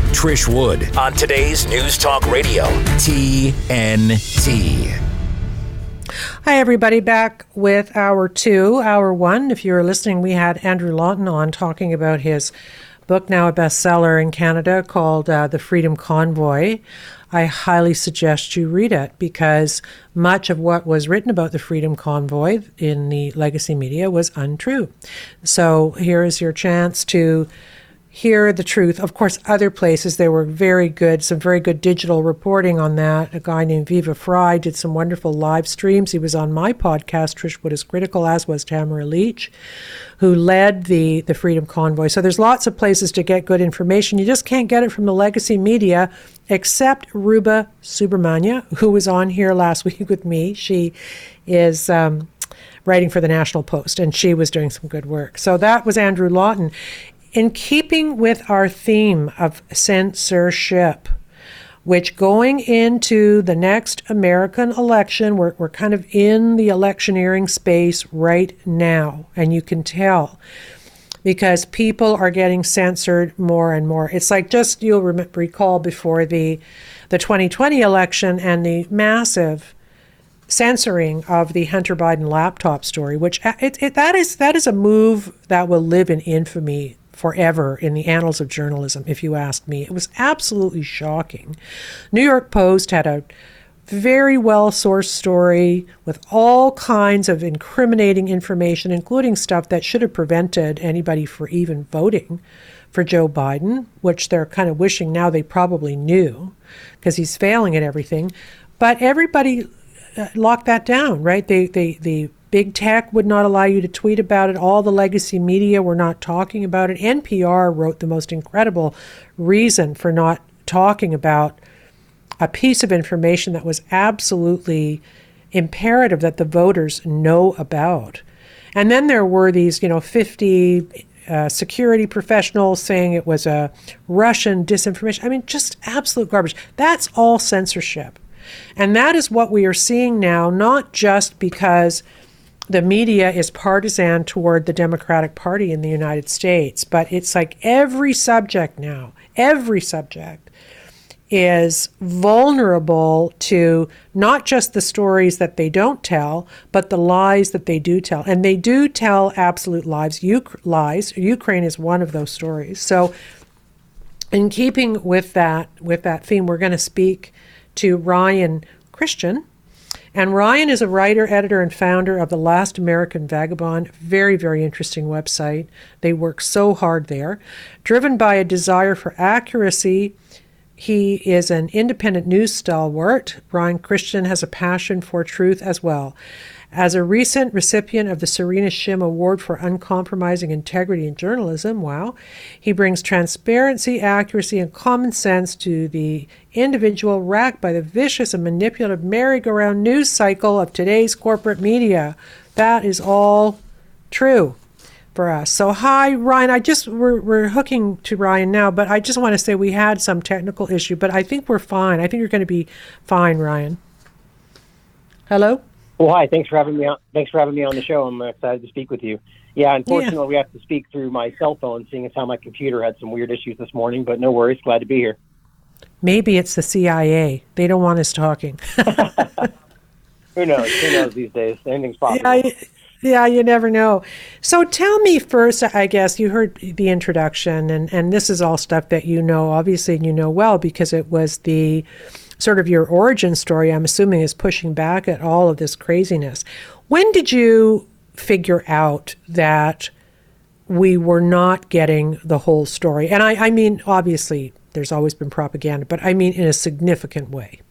Trish Wood on today's News Talk Radio, TNT. Hi, everybody. Back with Hour 2. Hour 1, if you were listening, we had Andrew Lawton on talking about his book, now a bestseller in Canada, called The Freedom Convoy. I highly suggest you read it because much of what was written about the Freedom Convoy in the legacy media was untrue. So here is your chance to hear the truth. Of course, other places, there were some very good digital reporting on that. A guy named Viva Fry did some wonderful live streams. He was on my podcast, Trish Wood is Critical, as was Tamara Leach, who led the Freedom Convoy. So there's lots of places to get good information. You just can't get it from the legacy media, except Ruba Subramanya, who was on here last week with me. She is writing for the National Post, and she was doing some good work. So that was Andrew Lawton. In keeping with our theme of censorship, which going into the next American election, we're kind of in the electioneering space right now, and you can tell because people are getting censored more and more. It's like just, you'll recall before the 2020 election and the massive censoring of the Hunter Biden laptop story, which that is a move that will live in infamy forever in the annals of journalism, if you ask me. It was absolutely shocking. New York Post had a very well-sourced story with all kinds of incriminating information, including stuff that should have prevented anybody from even voting for Joe Biden, which they're kind of wishing now they probably knew because he's failing at everything. But everybody locked that down, right? The big tech would not allow you to tweet about it. All the legacy media were not talking about it. NPR wrote the most incredible reason for not talking about a piece of information that was absolutely imperative that the voters know about. And then there were these, 50 security professionals saying it was a Russian disinformation. I mean, just absolute garbage. That's all censorship. And that is what we are seeing now, not just because the media is partisan toward the Democratic Party in the United States, but it's like every subject is vulnerable to not just the stories that they don't tell, but the lies that they do tell. And they do tell absolute lies. Ukraine is one of those stories. So in keeping with that theme, we're going to speak to Ryan Christian. And Ryan is a writer, editor, and founder of The Last American Vagabond. Very, very interesting website. They work so hard there. Driven by a desire for accuracy, he is an independent news stalwart. Ryan Christian has a passion for truth as well. As a recent recipient of the Serena Shim Award for Uncompromising Integrity in Journalism, he brings transparency, accuracy, and common sense to the individual racked by the vicious and manipulative merry-go-round news cycle of today's corporate media. That is all true for us. So hi, Ryan. We're hooking to Ryan now, but I just want to say we had some technical issue, but I think we're fine. I think you're going to be fine, Ryan. Hello? Well, hi. Thanks for having me on. Thanks for having me on the show. I'm excited to speak with you. Yeah, unfortunately, we have to speak through my cell phone, seeing as how my computer had some weird issues this morning. But no worries. Glad to be here. Maybe it's the CIA. They don't want us talking. Who knows? Who knows these days? Anything's possible. Yeah, you never know. So tell me first, I guess you heard the introduction, and this is all stuff that you know, obviously, and you know well, because it was the sort of your origin story, I'm assuming, is pushing back at all of this craziness. When did you figure out that we were not getting the whole story? And I mean, obviously, there's always been propaganda, but I mean in a significant way.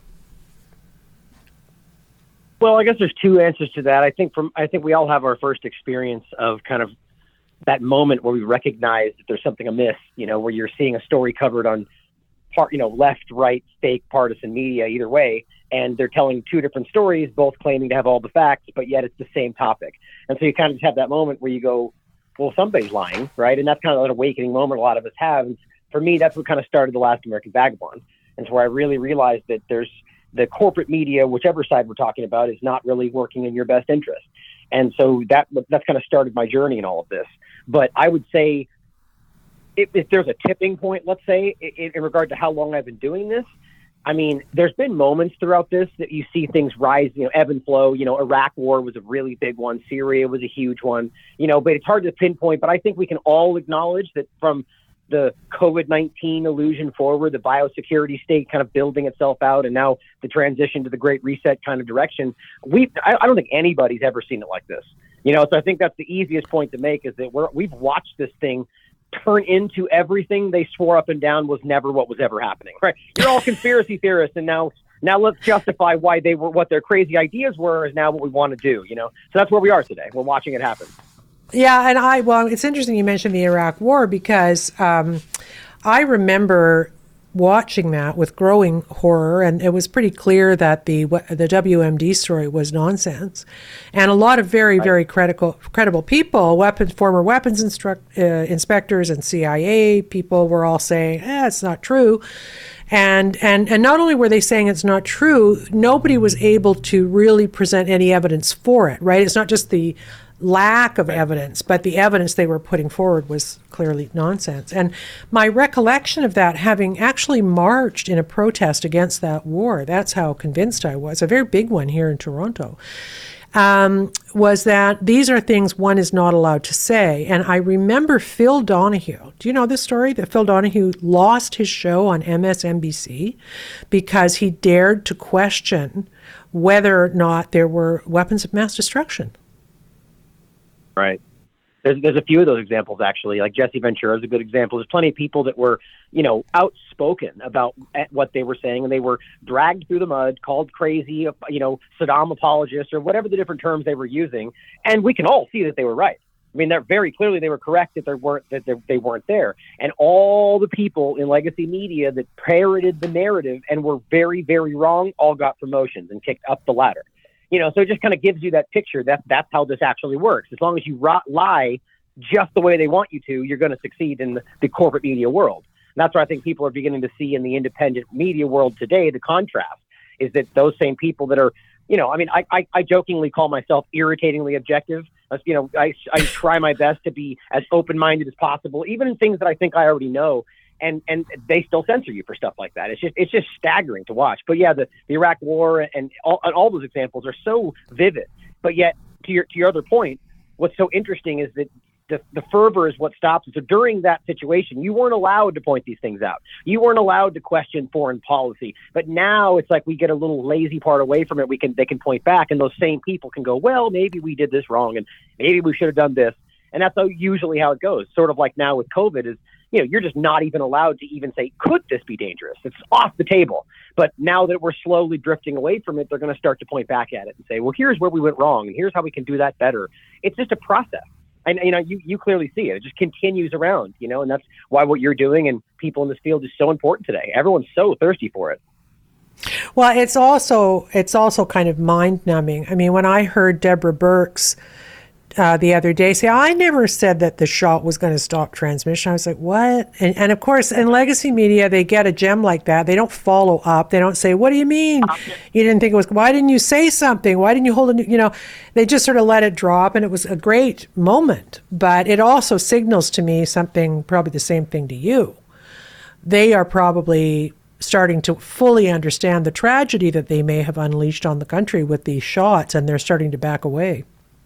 Well, I guess there's two answers to that. I think we all have our first experience of kind of that moment where we recognize that there's something amiss, where you're seeing a story covered on left, right, fake, partisan media, either way, and they're telling two different stories, both claiming to have all the facts, but yet it's the same topic. And so you kind of just have that moment where you go, well, somebody's lying, right? And that's kind of an awakening moment a lot of us have. And for me, that's what kind of started The Last American Vagabond. And so I really realized that there's the corporate media, whichever side we're talking about, is not really working in your best interest. And so that's kind of started my journey in all of this. But I would say if there's a tipping point, let's say, in regard to how long I've been doing this, I mean, there's been moments throughout this that you see things rise, ebb and flow. Iraq war was a really big one. Syria was a huge one, but it's hard to pinpoint. But I think we can all acknowledge that from the COVID-19 illusion forward, the biosecurity state kind of building itself out, and now the transition to the Great Reset kind of direction, I don't think anybody's ever seen it like this. So I think that's the easiest point to make, is that we've watched this thing turn into everything they swore up and down was never what was ever happening. Right? You're all conspiracy theorists, and now let's justify why they were, what their crazy ideas were, is now what we want to do. So that's where we are today. We're watching it happen. Yeah, and it's interesting you mentioned the Iraq War, because I remember watching that with growing horror, and it was pretty clear that the WMD story was nonsense, and a lot of very credible people, former weapons inspectors and CIA people, were all saying, it's not true. And not only were they saying it's not true, nobody was able to really present any evidence for it, right? It's not just the lack of evidence, but the evidence they were putting forward was clearly nonsense. And my recollection of that, having actually marched in a protest against that war, that's how convinced I was, a very big one here in Toronto, was that these are things one is not allowed to say. And I remember Phil Donahue. Do you know this story? That Phil Donahue lost his show on MSNBC because he dared to question whether or not there were weapons of mass destruction. Right. There's a few of those examples, actually. Like Jesse Ventura is a good example. There's plenty of people that were, outspoken about what they were saying, and they were dragged through the mud, called crazy, Saddam apologists, or whatever the different terms they were using. And we can all see that they were right. I mean, they're very clearly they were correct that they weren't there. And all the people in legacy media that parroted the narrative and were very, very wrong all got promotions and kicked up the ladder. So it just kind of gives you that picture that that's how this actually works. As long as you lie just the way they want you to, you're going to succeed in the corporate media world. And that's what I think people are beginning to see in the independent media world today. The contrast is that those same people that are, I jokingly call myself irritatingly objective. I try my best to be as open-minded as possible, even in things that I think I already know. And they still censor you for stuff like that. It's just staggering to watch. But yeah, the Iraq War and all those examples are so vivid. But yet, to your other point, what's so interesting is that the fervor is what stops it. So during that situation, you weren't allowed to point these things out. You weren't allowed to question foreign policy. But now it's like we get a little lazy part away from it. They can point back, and those same people can go, well, maybe we did this wrong, and maybe we should have done this. And that's usually how it goes. Sort of like now with COVID is, you're just not even allowed to even say, could this be dangerous? It's off the table. But now that we're slowly drifting away from it, they're going to start to point back at it and say, well, here's where we went wrong, and here's how we can do that better. It's just a process. And, you clearly see it. It just continues around, and that's why what you're doing and people in this field is so important today. Everyone's so thirsty for it. Well, it's also kind of mind-numbing. I mean, when I heard Deborah Birx the other day say, I never said that the shot was going to stop transmission. I was like, what? And of course, in legacy media, they get a gem like that. They don't follow up. They don't say, what do you mean? You didn't think it was, why didn't you say something? Why didn't you hold it? They just sort of let it drop, and it was a great moment. But it also signals to me something, probably the same thing to you. They are probably starting to fully understand the tragedy that they may have unleashed on the country with these shots, and they're starting to back away.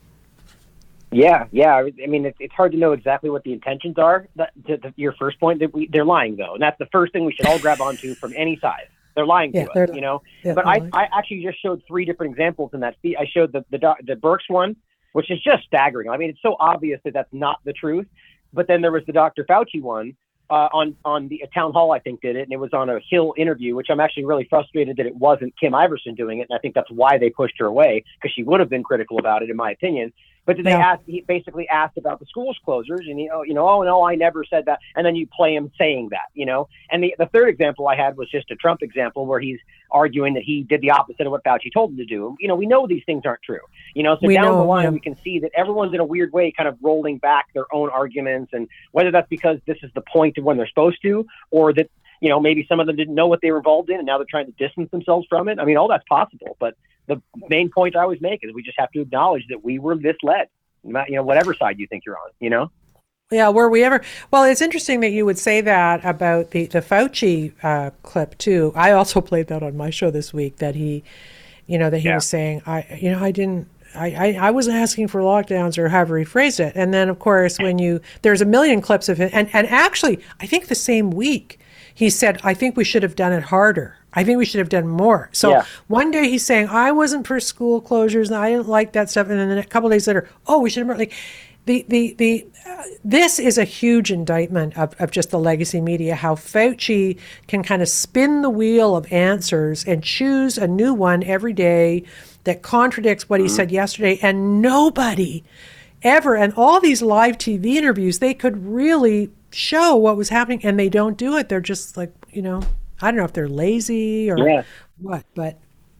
Yeah. I mean, it's hard to know exactly what the intentions are. To your first point, they're lying, though. And that's the first thing we should all grab onto from any side. They're lying to us, Yeah, but I actually just showed 3 different examples in that feed. I showed the Birx one, which is just staggering. I mean, it's so obvious that that's not the truth. But then there was the Dr. Fauci one on the town hall, I think, did it. And it was on a Hill interview, which I'm actually really frustrated that it wasn't Kim Iverson doing it. And I think that's why they pushed her away, because she would have been critical about it, in my opinion. But he basically asked about the schools closures, and oh no, I never said that. And then you play him saying that, And the third example I had was just a Trump example where he's arguing that he did the opposite of what Fauci told him to do. We know these things aren't true, So down the line, we can see that everyone's in a weird way kind of rolling back their own arguments, and whether that's because this is the point of when they're supposed to, or that, maybe some of them didn't know what they were involved in, and now they're trying to distance themselves from it. I mean, all that's possible, but the main point I always make is we just have to acknowledge that we were misled, whatever side you think you're on, Yeah, were we ever? Well, it's interesting that you would say that about the Fauci clip too. I also played that on my show this week. That he, that he was saying, I wasn't asking for lockdowns or however he phrased it. And then of course there's a million clips of it, and actually I think the same week he said, I think we should have done it harder. I think we should have done more. So one day he's saying, I wasn't for school closures and I didn't like that stuff. And then a couple of days later, we should have, like, this is a huge indictment of just the legacy media, how Fauci can kind of spin the wheel of answers and choose a new one every day that contradicts what he said yesterday. And nobody ever, and all these live TV interviews, they could really show what was happening, and they don't do it. They're just like, I don't know if they're lazy or what, but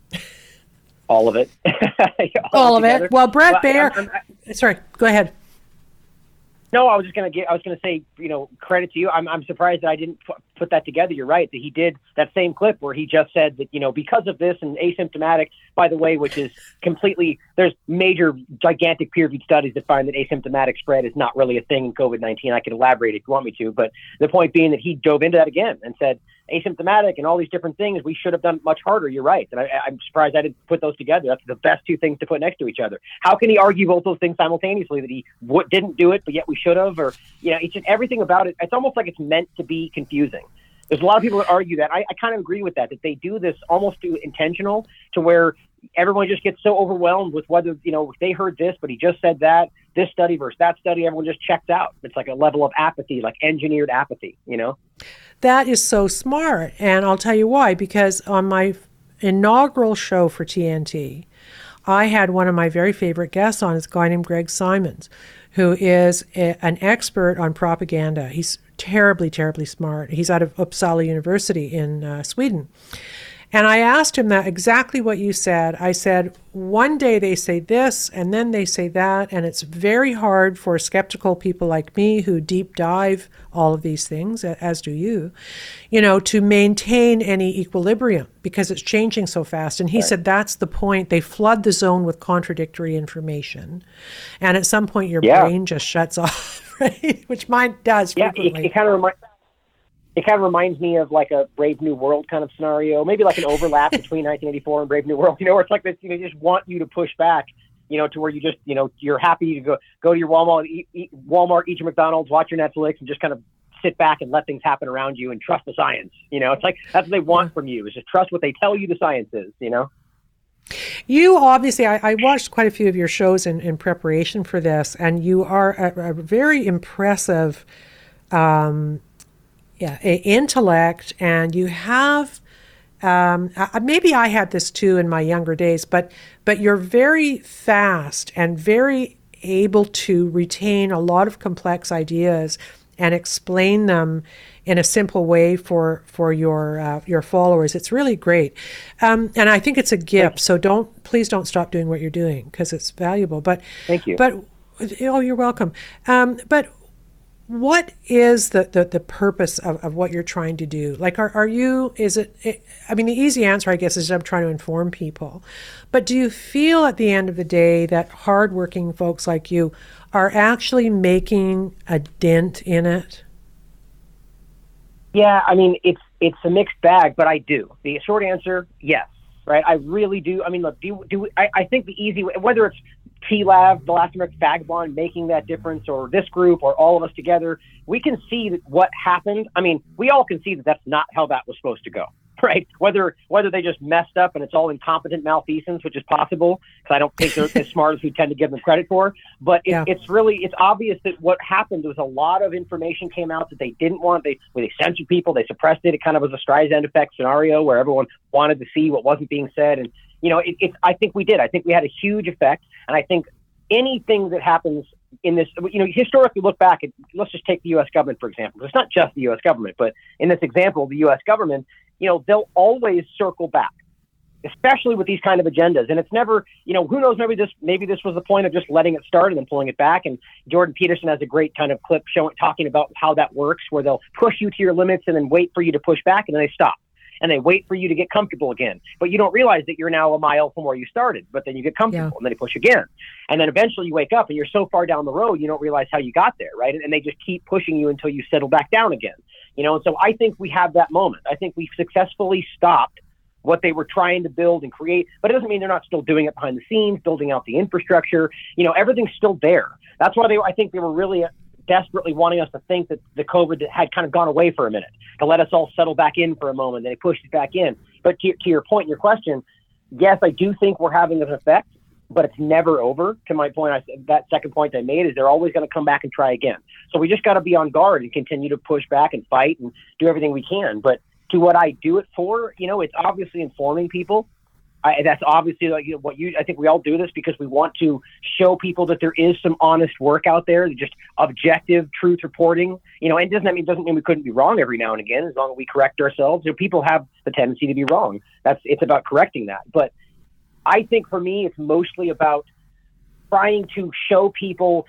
all of it. all of it. Well, Bret Baier. Sorry, go ahead. No, I was going to say, credit to you. I'm surprised that I didn't put that together. You're right that he did that same clip where he just said that, because of this and asymptomatic, by the way, which is completely, there's major gigantic peer-reviewed studies that find that asymptomatic spread is not really a thing in COVID-19. I can elaborate if you want me to, but the point being that he dove into that again and said asymptomatic and all these different things, we should have done much harder. You're right. And I'm surprised I didn't put those together. That's the best two things to put next to each other. How can he argue both those things simultaneously, that he didn't do it, but yet we should have, or, it's just everything about it. It's almost like it's meant to be confusing. There's a lot of people that argue that. I kind of agree with that they do this almost intentional, to where everyone just gets so overwhelmed with whether, they heard this, but he just said that, this study versus that study, everyone just checks out. It's like a level of apathy, like engineered apathy, That is so smart. And I'll tell you why, because on my inaugural show for TNT, I had one of my very favorite guests on, is a guy named Greg Simons, who is an expert on propaganda. He's terribly, terribly smart. He's out of Uppsala University in Sweden. And I asked him that exactly what you said. I said, one day they say this and then they say that, and it's very hard for skeptical people like me who deep dive all of these things, as do you, to maintain any equilibrium because it's changing so fast. And he said that's the point. They flood the zone with contradictory information. And at some point your brain just shuts off, right? Which mine does frequently. It kind of reminds me of like a Brave New World kind of scenario, maybe like an overlap between 1984 and Brave New World, where it's like this, they just want you to push back, to where you just, you're happy to go to your Walmart, eat your McDonald's, watch your Netflix, and just kind of sit back and let things happen around you and trust the science. It's like, that's what they want from you, is just trust what they tell you the science is, You obviously, I watched quite a few of your shows in preparation for this, and you are a very impressive intellect, and you have maybe I had this too in my younger days, but you're very fast and very able to retain a lot of complex ideas and explain them in a simple way for your followers. It's really great, and I think it's a gift. So please don't stop doing what you're doing, because it's valuable. But thank you. But you're welcome. But what is the purpose of what you're trying to do? Like, the easy answer, I guess, is I'm trying to inform people. But do you feel at the end of the day that hardworking folks like you are actually making a dent in it? Yeah, it's a mixed bag, but I do. The short answer, yes, right? I really do. Look, I think the easy way, whether it's TLAV, the Last American Vagabond, making that difference, or this group, or all of us together, we can see that what happened. We all can see that that's not how that was supposed to go, right? Whether they just messed up and it's all incompetent malfeasance, which is possible, because I don't think they're as smart as we tend to give them credit for. But it's obvious that what happened was a lot of information came out that they didn't want. They censored people, they suppressed it. It kind of was a Streisand effect scenario where everyone wanted to see what wasn't being said. And I think we did. I think we had a huge effect. And I think anything that happens in this, historically look back, let's just take the U.S. government, for example. It's not just the U.S. government, but in this example, the U.S. government, they'll always circle back, especially with these kind of agendas. And it's never, who knows, maybe this was the point of just letting it start and then pulling it back. And Jordan Peterson has a great kind of clip talking about how that works, where they'll push you to your limits and then wait for you to push back, and then they stop. and they wait for you to get comfortable again. But you don't realize that you're now a mile from where you started, but then you get comfortable and then they push again. And then eventually you wake up and you're so far down the road, you don't realize how you got there, right? And they just keep pushing you until you settle back down again. You know, and so I think we have that moment. I think we successfully stopped what they were trying to build and create, but it doesn't mean they're not still doing it behind the scenes, building out the infrastructure. You know, everything's still there. That's why I think they were really desperately wanting us to think that the COVID had kind of gone away for a minute, to let us all settle back in for a moment. Then they pushed it back in. But to your point, your question, yes, I do think we're having an effect, but it's never over. To my point, that second point I made is they're always going to come back and try again. So we just got to be on guard and continue to push back and fight and do everything we can. But to what I do it for, you know, it's obviously informing people. That's obviously like, you know, I think we all do this because we want to show people that there is some honest work out there, just objective truth reporting, you know, and doesn't mean we couldn't be wrong every now and again, as long as we correct ourselves. You know, people have the tendency to be wrong. It's about correcting that. But I think for me, it's mostly about trying to show people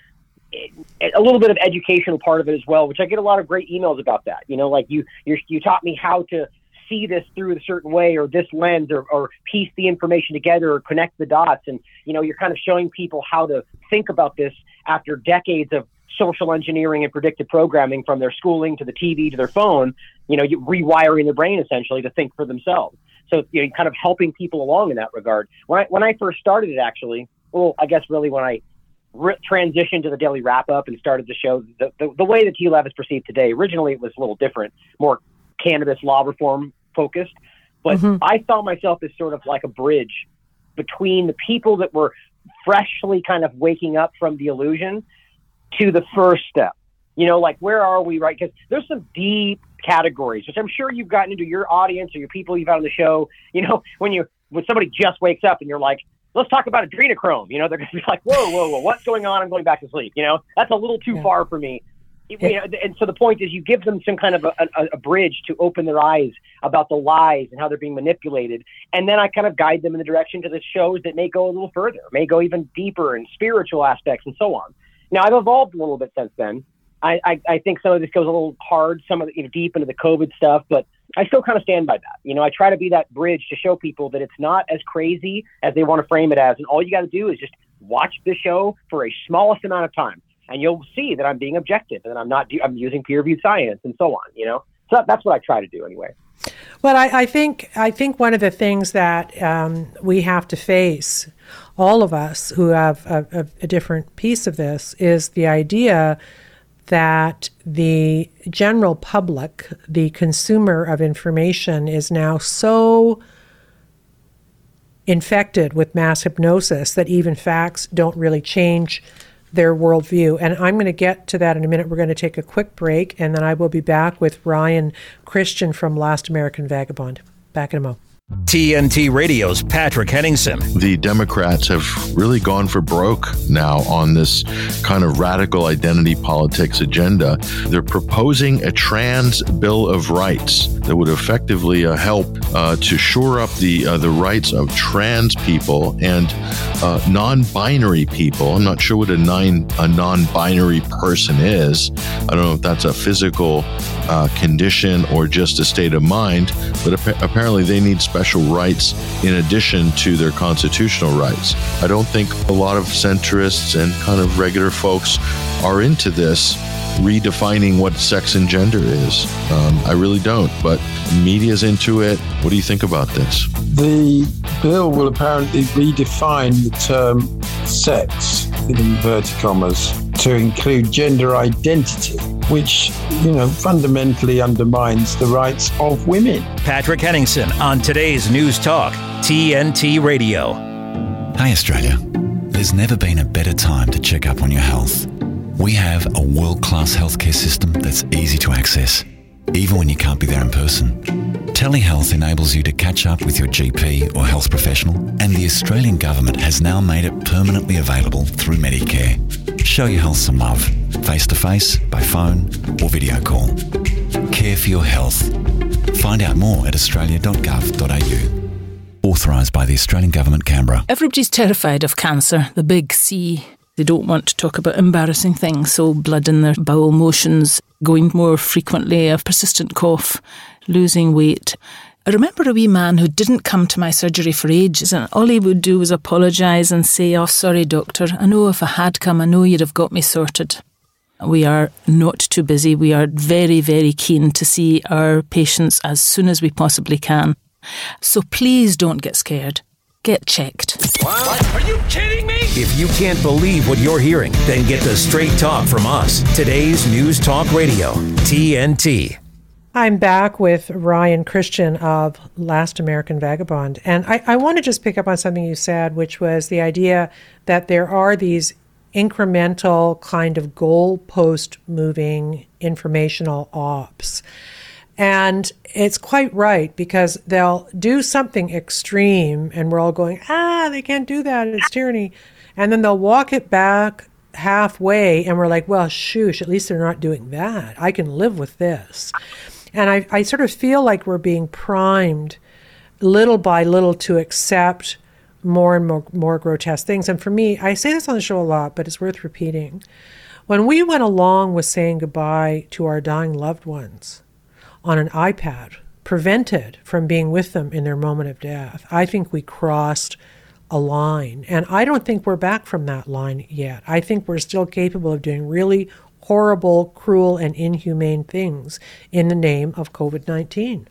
a little bit of educational part of it as well, which I get a lot of great emails about that. You know, like you taught me how to see this through a certain way, or this lens, or piece the information together, or connect the dots. And, you know, you're kind of showing people how to think about this after decades of social engineering and predictive programming, from their schooling to the TV to their phone, you know, rewiring their brain essentially to think for themselves. So, you know, kind of helping people along in that regard. When I first started it, actually, well, I guess really when I transitioned to the daily wrap up and started the show, the way that TLAV is perceived today, originally it was a little different, more cannabis law reform focused, but I saw myself as sort of like a bridge between the people that were freshly kind of waking up from the illusion to the first step. You know, like, where are we, right? Because there's some deep categories, which I'm sure you've gotten into your audience or your people you've had on the show. You know, when somebody just wakes up and you're like, let's talk about adrenochrome, you know, they're going to be like, whoa, what's going on? I'm going back to sleep. You know, that's a little too far for me. You know, and so the point is, you give them some kind of a bridge to open their eyes about the lies and how they're being manipulated. And then I kind of guide them in the direction to the shows that may go a little further, may go even deeper in spiritual aspects and so on. Now, I've evolved a little bit since then. I think some of this goes a little hard, some of it, you know, deep into the COVID stuff, but I still kind of stand by that. You know, I try to be that bridge to show people that it's not as crazy as they want to frame it as. And all you got to do is just watch the show for a smallest amount of time, and you'll see that I'm being objective and I'm using peer-reviewed science and so on, you know? So that's what I try to do anyway. Well, I think one of the things that we have to face, all of us who have a different piece of this, is the idea that the general public, the consumer of information, is now so infected with mass hypnosis that even facts don't really change their worldview. And I'm going to get to that in a minute. We're going to take a quick break, and then I will be back with Ryan Christian from Last American Vagabond. Back in a moment. TNT Radio's Patrick Henningsen. The Democrats have really gone for broke now on this kind of radical identity politics agenda. They're proposing a trans Bill of Rights that would effectively help to shore up the rights of trans people and non-binary people. I'm not sure what a non-binary person is. I don't know if that's a physical condition or just a state of mind, but apparently they need special rights in addition to their constitutional rights. I don't think a lot of centrists and kind of regular folks are into this redefining what sex and gender is. I really don't, but media's into it. What do you think about this? The bill will apparently redefine the term sex, in inverted commas, to include gender identity, which, fundamentally undermines the rights of women. Patrick Henningsen on today's News Talk, TNT Radio. Hi, Australia. There's never been a better time to check up on your health. We have a world-class healthcare system that's easy to access, even when you can't be there in person. Telehealth enables you to catch up with your GP or health professional, and the Australian government has now made it permanently available through Medicare. Show your health some love, face-to-face, by phone or video call. Care for your health. Find out more at australia.gov.au. Authorised by the Australian Government, Canberra. Everybody's terrified of cancer, the big C. They don't want to talk about embarrassing things, so blood in their bowel motions, going more frequently, a persistent cough, losing weight. I remember a wee man who didn't come to my surgery for ages, and all he would do was apologise and say, "Oh, sorry, doctor. I know if I had come, I know you'd have got me sorted." We are not too busy. We are very, very keen to see our patients as soon as we possibly can. So please don't get scared. Get checked. What? Are you kidding me? If you can't believe what you're hearing, then get the straight talk from us. Today's News Talk Radio, TNT. I'm back with Ryan Christian of Last American Vagabond. And I want to just pick up on something you said, which was the idea that there are these incremental kind of goalpost moving informational ops. And it's quite right, because they'll do something extreme and we're all going, they can't do that, it's tyranny. And then they'll walk it back halfway and we're like, well, shoosh, at least they're not doing that. I can live with this. And I sort of feel like we're being primed little by little to accept more and more grotesque things. And for me, I say this on the show a lot, but it's worth repeating. When we went along with saying goodbye to our dying loved ones on an iPad, prevented from being with them in their moment of death, I think we crossed a line. And I don't think we're back from that line yet. I think we're still capable of doing really horrible, cruel, and inhumane things in the name of COVID-19.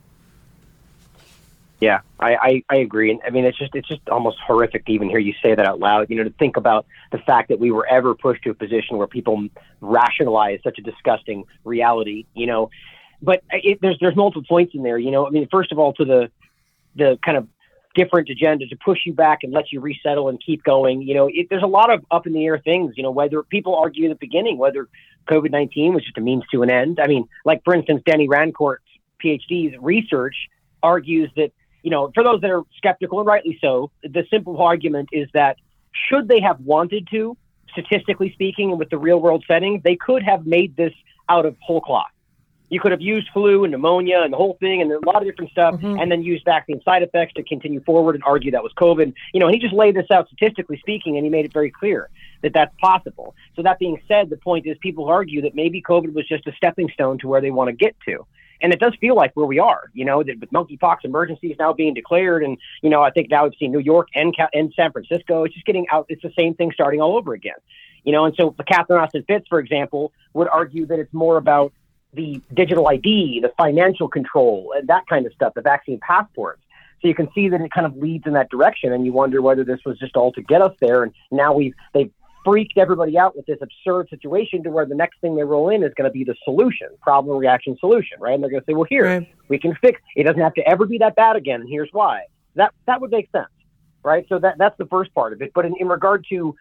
Yeah, I agree. And I mean, it's just almost horrific to even hear you say that out loud, to think about the fact that we were ever pushed to a position where people rationalize such a disgusting reality, but there's multiple points in there, I mean, first of all, to the kind of different agenda to push you back and let you resettle and keep going. There's a lot of up in the air things, whether people argue in the beginning, whether COVID-19 was just a means to an end. I mean, like, for instance, Denny Rancourt's PhD's research argues that, for those that are skeptical, and rightly so, the simple argument is that should they have wanted to, statistically speaking, and with the real world setting, they could have made this out of whole cloth. You could have used flu and pneumonia and the whole thing and a lot of different stuff, and then used vaccine side effects to continue forward and argue that was COVID. And he just laid this out statistically speaking, and he made it very clear that that's possible. So that being said, the point is people argue that maybe COVID was just a stepping stone to where they want to get to. And it does feel like where we are, that with monkeypox emergencies now being declared. And, I think now we've seen New York and San Francisco. It's just getting out. It's the same thing starting all over again. And so Catherine Austin Fitts, for example, would argue that it's more about the digital ID, the financial control, and that kind of stuff, the vaccine passports. So you can see that it kind of leads in that direction, and you wonder whether this was just all to get us there. And now they've freaked everybody out with this absurd situation to where the next thing they roll in is going to be the solution, problem, reaction, solution, right? And they're going to say, well, here, we can fix it. It doesn't have to ever be that bad again, and here's why. That would make sense, right? So that's the first part of it. But in regard to,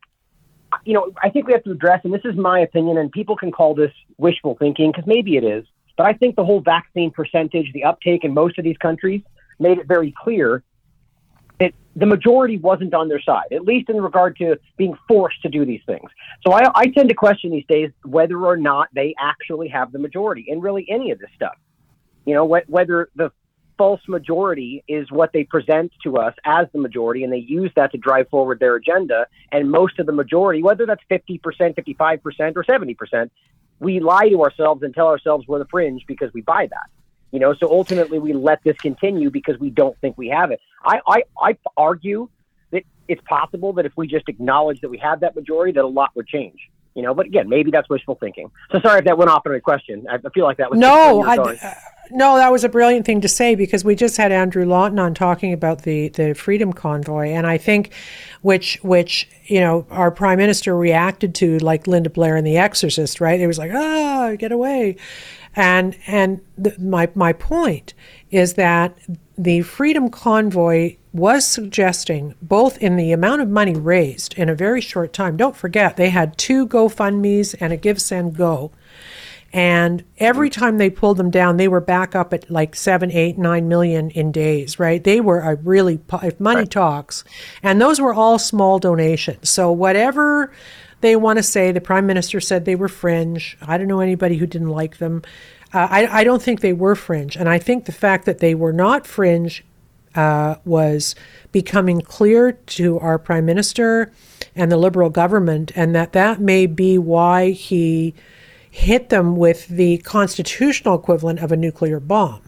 I think we have to address, and this is my opinion, and people can call this wishful thinking, because maybe it is, but I think the whole vaccine percentage, the uptake in most of these countries made it very clear that the majority wasn't on their side, at least in regard to being forced to do these things. So I tend to question these days whether or not they actually have the majority in really any of this stuff. Whether the false majority is what they present to us as the majority, and they use that to drive forward their agenda. And most of the majority, whether that's 50%, 55%, or 70%, we lie to ourselves and tell ourselves we're the fringe because we buy that. So ultimately we let this continue because we don't think we have it. I argue that it's possible that if we just acknowledge that we have that majority, that a lot would change. But again, maybe that's wishful thinking. So sorry if that went off on a question. I feel like that was No, that was a brilliant thing to say, because we just had Andrew Lawton on talking about the Freedom Convoy, and I think which our Prime Minister reacted to like Linda Blair in The Exorcist, right? It was like, get away. And my point is that the Freedom Convoy was suggesting, both in the amount of money raised in a very short time. Don't forget, they had 2 GoFundMes and a Give, Send, Go. And every time they pulled them down, they were back up at like 7, 8, 9 million in days, right? They were a really, if money talks. And those were all small donations. So whatever they want to say, the Prime Minister said they were fringe. I don't know anybody who didn't like them. I don't think they were fringe. And I think the fact that they were not fringe was becoming clear to our Prime Minister and the Liberal government, and that may be why he hit them with the constitutional equivalent of a nuclear bomb.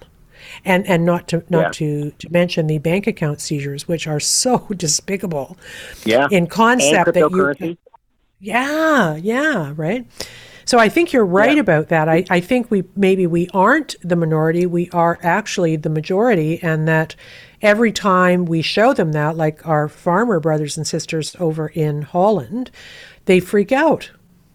and not to mention the bank account seizures, which are so despicable. Yeah. In concept, and cryptocurrency. Right. So I think you're right about that. I think we aren't the minority, we are actually the majority, and that every time we show them that, like our farmer brothers and sisters over in Holland, they freak out.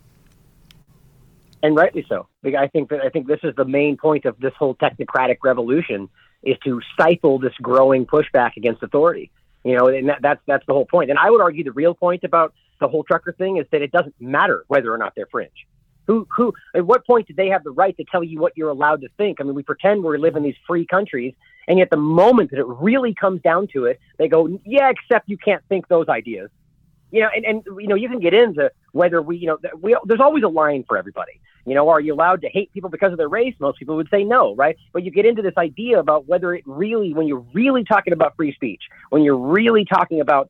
And rightly so. I think this is the main point of this whole technocratic revolution, is to stifle this growing pushback against authority. And that's the whole point. And I would argue the real point about the whole trucker thing is that it doesn't matter whether or not they're fringe. At what point did they have the right to tell you what you're allowed to think? I mean, we pretend we live in these free countries, and yet the moment that it really comes down to it, they go, yeah, except you can't think those ideas. And you can get into whether there's always a line for everybody. Are you allowed to hate people because of their race? Most people would say no, right? But you get into this idea about whether it really, when you're really talking about free speech, when you're really talking about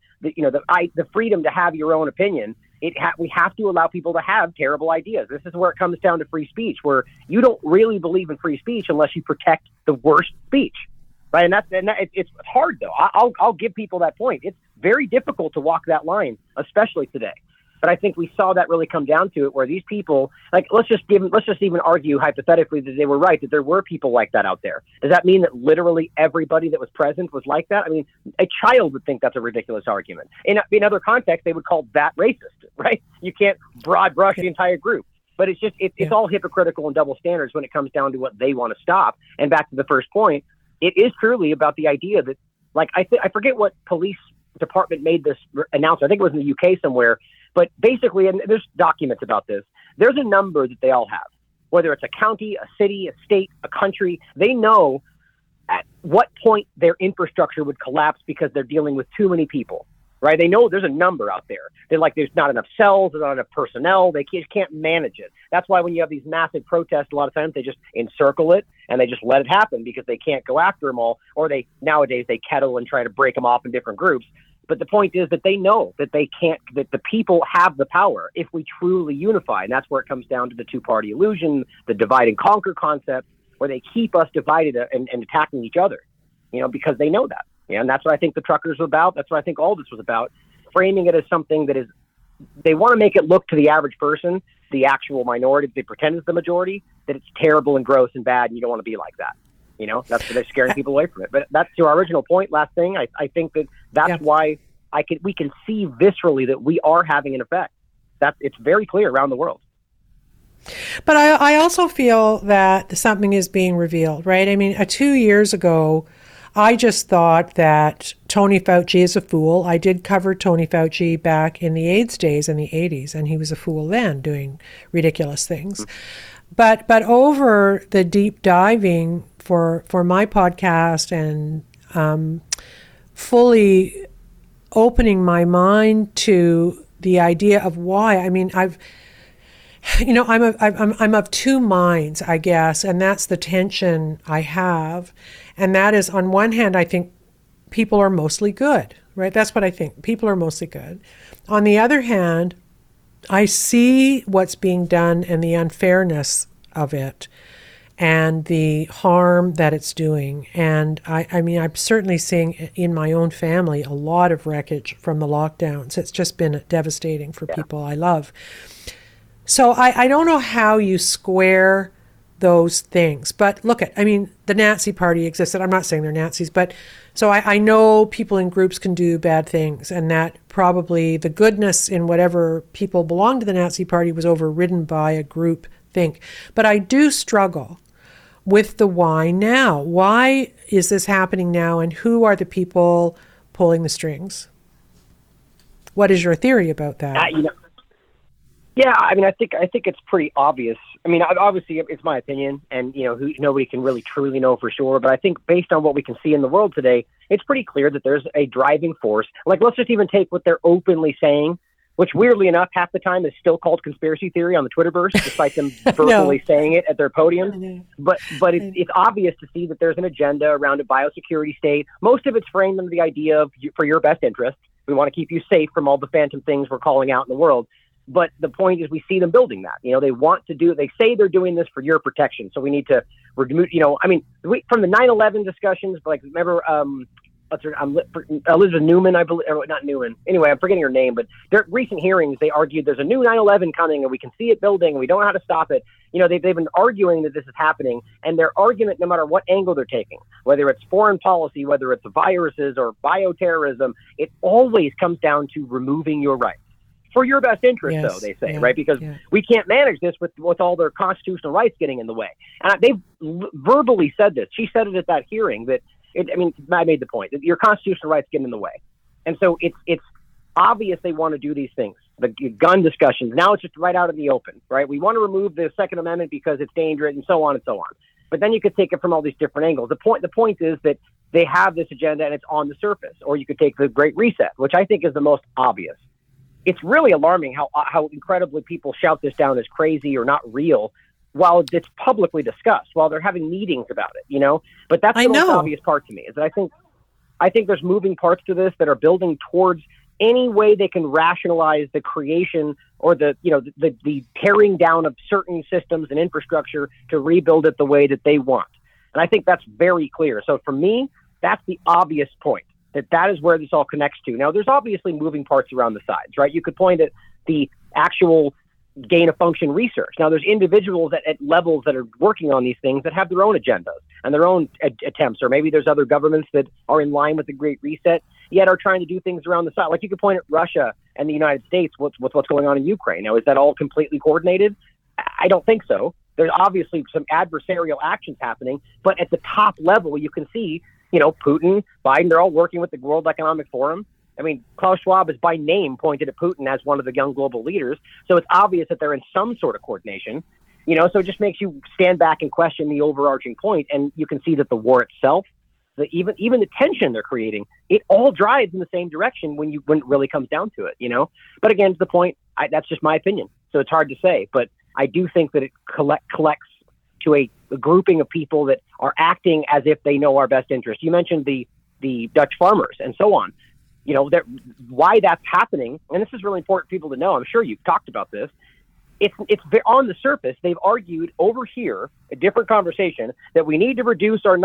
the freedom to have your own opinion, we have to allow people to have terrible ideas. This is where it comes down to free speech, where you don't really believe in free speech unless you protect the worst speech, right? And it's hard though. I'll give people that point. It's very difficult to walk that line, especially today. But I think we saw that really come down to it, where these people, like, let's just even argue hypothetically that they were right, that there were people like that out there. Does that mean that literally everybody that was present was like that? I mean, a child would think that's a ridiculous argument. In other contexts, they would call that racist, right? You can't broad brush the entire group. But it's all hypocritical and double standards when it comes down to what they want to stop. And back to the first point, it is truly about the idea that, like, I forget what police department made this announcement. I think it was in the UK somewhere. But basically, and there's documents about this, there's a number that they all have, whether it's a county, a city, a state, a country. They know at what point their infrastructure would collapse because they're dealing with too many people, right? They know there's a number out there. They're like, there's not enough cells, there's not enough personnel. They just can't manage it. That's why when you have these massive protests, a lot of times they just encircle it and they just let it happen because they can't go after them all. Or nowadays they kettle and try to break them off in different groups. But the point is that they know that they can't, that the people have the power if we truly unify. And that's where it comes down to the two-party illusion, the divide and conquer concept, where they keep us divided and attacking each other, because they know that. And that's what I think the truckers were about. That's what I think all this was about, framing it as something that is, they want to make it look to the average person, the actual minority, they pretend it's the majority, that it's terrible and gross and bad and you don't want to be like that. That's what they're scaring people away from it. But that's to our original point. Last thing, I think that's why we can see viscerally that we are having an effect. It's very clear around the world. But I also feel that something is being revealed, right? I mean, 2 years ago, I just thought that Tony Fauci is a fool. I did cover Tony Fauci back in the AIDS days in the 80s, and he was a fool then, doing ridiculous things. But over the deep diving for my podcast and fully opening my mind to the idea of why, I mean, I'm of two minds, I guess, and that's the tension I have. And that is, on one hand, I think people are mostly good, right? That's what I think. People are mostly good. On the other hand, I see what's being done and the unfairness of it and the harm that it's doing. And I mean, I'm certainly seeing in my own family a lot of wreckage from the lockdowns. It's just been devastating for people I love. So I don't know how you square those things. But look at, I mean, the Nazi Party existed. I'm not saying they're Nazis, but so I know people in groups can do bad things, and that probably the goodness in whatever people belong to the Nazi Party was overridden by a group think. But I do struggle with the why now. Why is this happening now, and who are the people pulling the strings? What is your theory about that? Yeah, I mean, I think it's pretty obvious. I mean, obviously, it's my opinion, and nobody can really truly know for sure. But I think based on what we can see in the world today, it's pretty clear that there's a driving force. Like, let's just even take what they're openly saying, which weirdly enough, half the time is still called conspiracy theory on the Twitterverse, despite them verbally saying it at their podiums. But it's obvious to see that there's an agenda around a biosecurity state. Most of it's framed under the idea of for your best interest. We want to keep you safe from all the phantom things we're calling out in the world. But the point is, we see them building that. They say they're doing this for your protection. So we need to remove, from the 9/11 discussions, like, remember, Elizabeth Newman, I believe, or not Newman. Anyway, I'm forgetting her name, but their recent hearings, they argued there's a new 9/11 coming and we can see it building and we don't know how to stop it. They've been arguing that this is happening, and their argument, no matter what angle they're taking, whether it's foreign policy, whether it's viruses or bioterrorism, it always comes down to removing your rights. For your best interest, yes, though, they say, right? Because we can't manage this with all their constitutional rights getting in the way. And they've verbally said this. She said it at that hearing that, I made the point that your constitutional rights get in the way. And so it's obvious they want to do these things. The gun discussions, now it's just right out in the open, right? We want to remove the Second Amendment because it's dangerous and so on and so on. But then you could take it from all these different angles. The point is that they have this agenda and it's on the surface. Or you could take the Great Reset, which I think is the most obvious. It's really alarming how incredibly people shout this down as crazy or not real while it's publicly discussed, while they're having meetings about it, But that's the most obvious part to me, is that I think there's moving parts to this that are building towards any way they can rationalize the creation or the tearing down of certain systems and infrastructure to rebuild it the way that they want. And I think that's very clear. So for me, that's the obvious point. That is where this all connects to. Now, there's obviously moving parts around the sides, right? You could point at the actual gain of function research. Now, there's individuals at levels that are working on these things that have their own agendas and their own attempts, or maybe there's other governments that are in line with the Great Reset, yet are trying to do things around the side. Like, you could point at Russia and the United States with what's going on in Ukraine. Now, is that all completely coordinated? I don't think so. There's obviously some adversarial actions happening, but at the top level, you can see Putin, Biden, they're all working with the World Economic Forum. Klaus Schwab is by name pointed at Putin as one of the young global leaders. So it's obvious that they're in some sort of coordination, so it just makes you stand back and question the overarching point. And you can see that the war itself, even the tension they're creating, it all drives in the same direction when it really comes down to it, But again, to the point, that's just my opinion. So it's hard to say, but I do think that it collects to a grouping of people that are acting as if they know our best interest. You mentioned the Dutch farmers and so on. Why that's happening, and this is really important for people to know. I'm sure you've talked about this. It's on the surface. They've argued over here, a different conversation, that we need to reduce our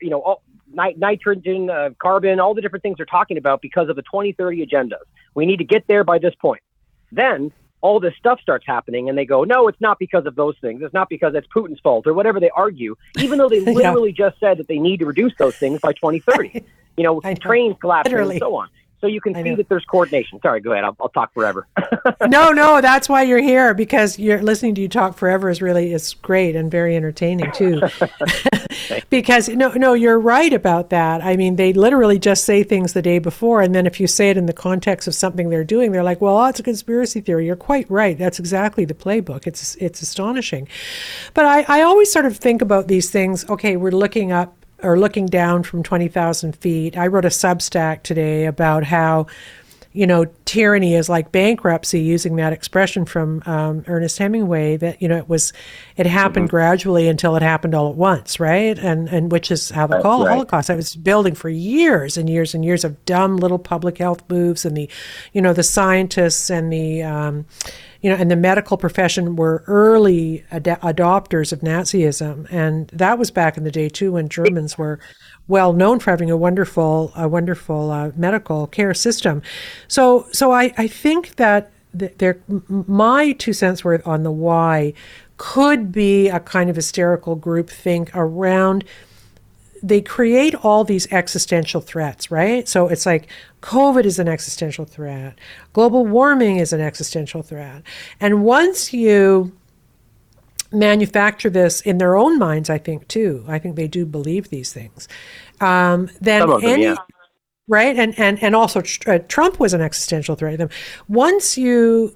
nitrogen, carbon, all the different things they're talking about because of the 2030 agendas. We need to get there by this point. Then all this stuff starts happening and they go, no, it's not because of those things. It's not because it's Putin's fault or whatever they argue, even though they literally just said that they need to reduce those things by 2030, trains collapsing and so on. So you can see that there's coordination. Sorry, go ahead. I'll talk forever. No, that's why you're here, because you're listening to you talk forever is great and very entertaining too. Because no, you're right about that. They literally just say things the day before, and then if you say it in the context of something they're doing, they're like, well, it's a conspiracy theory. You're quite right. That's exactly the playbook. It's astonishing. But I always sort of think about these things. Okay, we're looking up or looking down from 20,000 feet. I wrote a Substack today about how, tyranny is like bankruptcy, using that expression from Ernest Hemingway, that, it happened gradually until it happened all at once, right? And which is how the Holocaust, I was building for years and years and years of dumb little public health moves, and the scientists and the, and the medical profession were early adopters of Nazism. And that was back in the day too, when Germans were well known for having a wonderful medical care system. So I think that my 2 cents worth on the why could be a kind of hysterical groupthink around. They create all these existential threats, right? So it's like COVID is an existential threat. Global warming is an existential threat. And once you manufacture this in their own minds, I think they do believe these things. Then some of them, right? And also Trump was an existential threat to them. Once you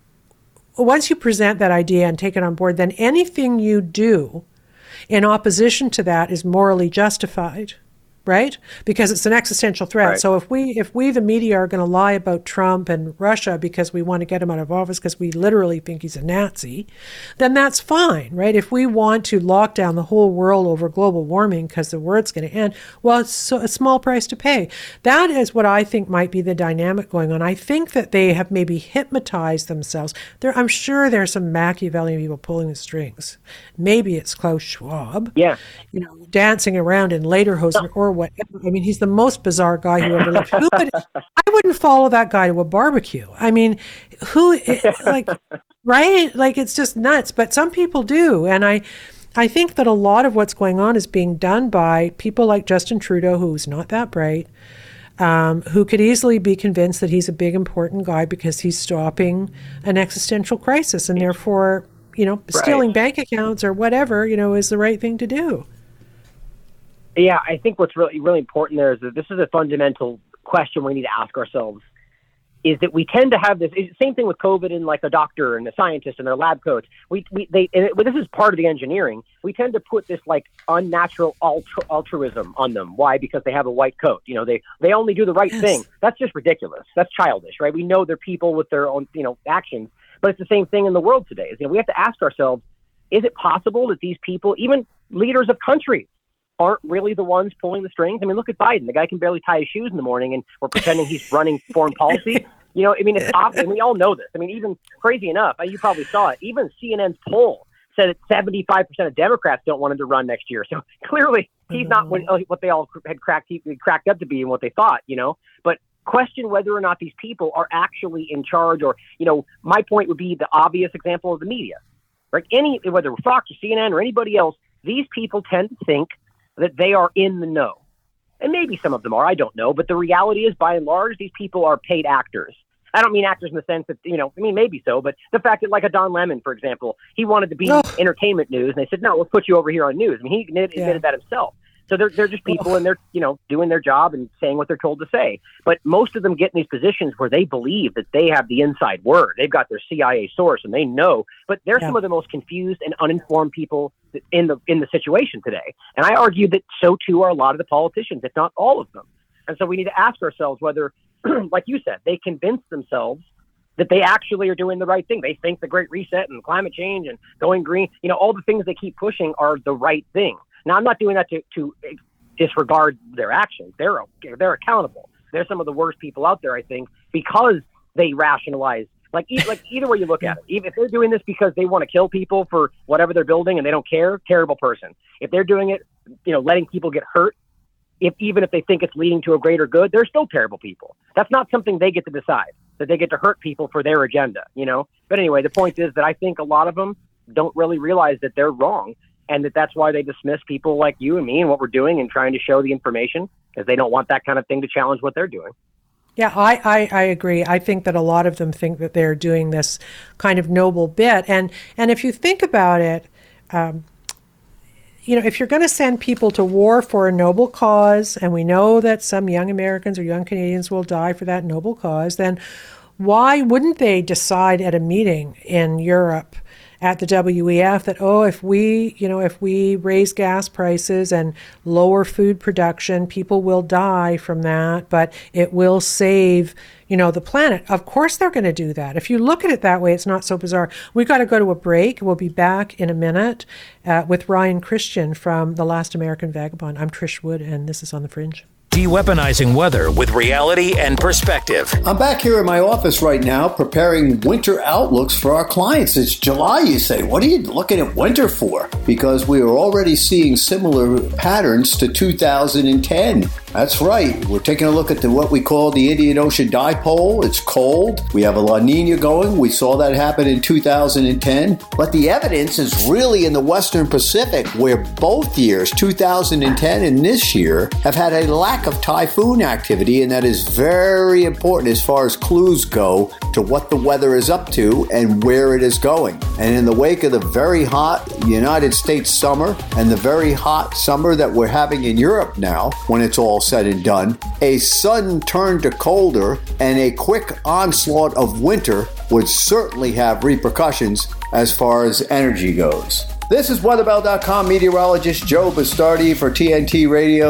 present that idea and take it on board, then anything you do in opposition to that is morally justified, right? Because it's an existential threat. Right. So if we the media are going to lie about Trump and Russia because we want to get him out of office because we literally think he's a Nazi, then that's fine, right? If we want to lock down the whole world over global warming because the world's going to end, well, it's a small price to pay. That is what I think might be the dynamic going on. I think that they have maybe hypnotized themselves. I'm sure there's some Machiavellian people pulling the strings. Maybe it's Klaus Schwab, dancing around in lederhosen or whatever. I mean, he's the most bizarre guy who ever lived. I wouldn't follow that guy to a barbecue. I mean, right? Like, it's just nuts. But some people do. And I think that a lot of what's going on is being done by people like Justin Trudeau, who's not that bright, who could easily be convinced that he's a big, important guy because he's stopping an existential crisis. And therefore, stealing bank accounts or whatever, is the right thing to do. Yeah, I think what's really, really important there is that this is a fundamental question we need to ask ourselves, is that we tend to have this same thing with COVID and like a doctor and a scientist and their lab coats. This is part of the engineering. We tend to put this like unnatural altruism on them. Why? Because they have a white coat. They only do the right thing. That's just ridiculous. That's childish, right? We know they're people with their own, actions, but it's the same thing in the world today. We have to ask ourselves, is it possible that these people, even leaders of countries, aren't really the ones pulling the strings? I mean, look at Biden. The guy can barely tie his shoes in the morning, and we're pretending he's running foreign policy. It's obvious, and we all know this. I mean, even crazy enough, you probably saw it. Even CNN's poll said that 75% of Democrats don't want him to run next year. So clearly, he's not what they all had cracked up to be and what they thought. But question whether or not these people are actually in charge. Or, my point would be the obvious example of the media, right? Whether Fox or CNN or anybody else, these people tend to think that they are in the know. And maybe some of them are, I don't know. But the reality is, by and large, these people are paid actors. I don't mean actors in the sense that, maybe so, but the fact that like a Don Lemon, for example, he wanted to be entertainment news. And they said, no, we'll put you over here on news. I mean, he admitted that himself. So they're just people and they're, doing their job and saying what they're told to say. But most of them get in these positions where they believe that they have the inside word. They've got their CIA source and they know. But they're some of the most confused and uninformed people in the situation today. And I argue that so too are a lot of the politicians, if not all of them. And so we need to ask ourselves whether, like you said, they convince themselves that they actually are doing the right thing. They think the Great Reset and climate change and going green, all the things they keep pushing are the right thing. Now, I'm not doing that to disregard their actions. They're accountable. They're some of the worst people out there, I think, because they rationalize. Like either way you look at it. Even if they're doing this because they want to kill people for whatever they're building and they don't care, terrible person. If they're doing it, letting people get hurt, even if they think it's leading to a greater good, they're still terrible people. That's not something they get to decide, that they get to hurt people for their agenda, But anyway, the point is that I think a lot of them don't really realize that they're wrong. And that's why they dismiss people like you and me and what we're doing and trying to show the information, because they don't want that kind of thing to challenge what they're doing. Yeah, I agree. I think that a lot of them think that they're doing this kind of noble bit. And if you think about it, if you're going to send people to war for a noble cause, and we know that some young Americans or young Canadians will die for that noble cause, then why wouldn't they decide at a meeting in Europe at the WEF that, if we raise gas prices and lower food production, people will die from that, but it will save, the planet. Of course they're going to do that. If you look at it that way, it's not so bizarre. We've got to go to a break. We'll be back in a minute with Ryan Christian from The Last American Vagabond. I'm Trish Wood, and this is On the Fringe. De-weaponizing weather with reality and perspective. I'm back here in my office right now preparing winter outlooks for our clients. It's July, you say. What are you looking at winter for? Because we are already seeing similar patterns to 2010. That's right. We're taking a look at what we call the Indian Ocean Dipole. It's cold. We have a La Nina going. We saw that happen in 2010. But the evidence is really in the Western Pacific, where both years, 2010 and this year, have had a lack of typhoon activity, and that is very important as far as clues go to what the weather is up to and where it is going. And in the wake of the very hot United States summer and the very hot summer that we're having in Europe now, when it's all said and done, a sudden turn to colder and a quick onslaught of winter would certainly have repercussions as far as energy goes. This is weatherbell.com meteorologist Joe Bastardi for TNT Radio.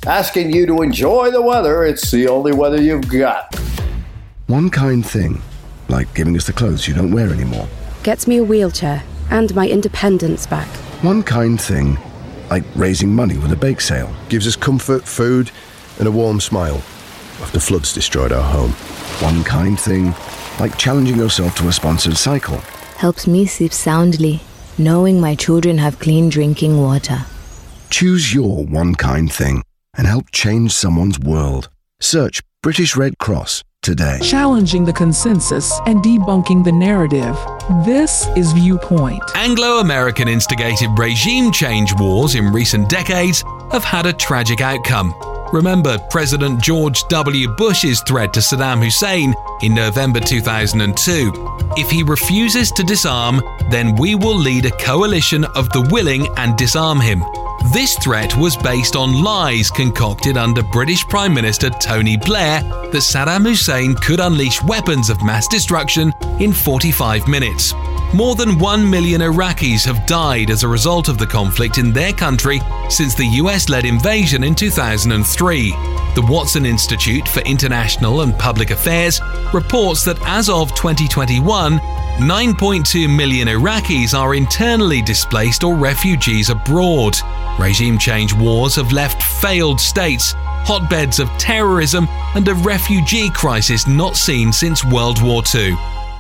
asking you to enjoy the weather. It's the only weather you've got. One kind thing, like giving us the clothes you don't wear anymore. Gets me a wheelchair and my independence back. One kind thing, like raising money with a bake sale. Gives us comfort, food, and a warm smile after floods destroyed our home. One kind thing, like challenging yourself to a sponsored cycle. Helps me sleep soundly, knowing my children have clean drinking water. Choose your one kind thing and help change someone's world. Search British Red Cross today. Challenging the consensus and debunking the narrative. This is Viewpoint. Anglo-American instigated regime change wars in recent decades have had a tragic outcome. Remember President George W. Bush's threat to Saddam Hussein in November 2002. If he refuses to disarm, then we will lead a coalition of the willing and disarm him. This threat was based on lies concocted under British Prime Minister Tony Blair that Saddam Hussein could unleash weapons of mass destruction in 45 minutes. More than 1 million Iraqis have died as a result of the conflict in their country since the US-led invasion in 2003. The Watson Institute for International and Public Affairs reports that as of 2021, 9.2 million Iraqis are internally displaced or refugees abroad. Regime change wars have left failed states, hotbeds of terrorism, and a refugee crisis not seen since World War II.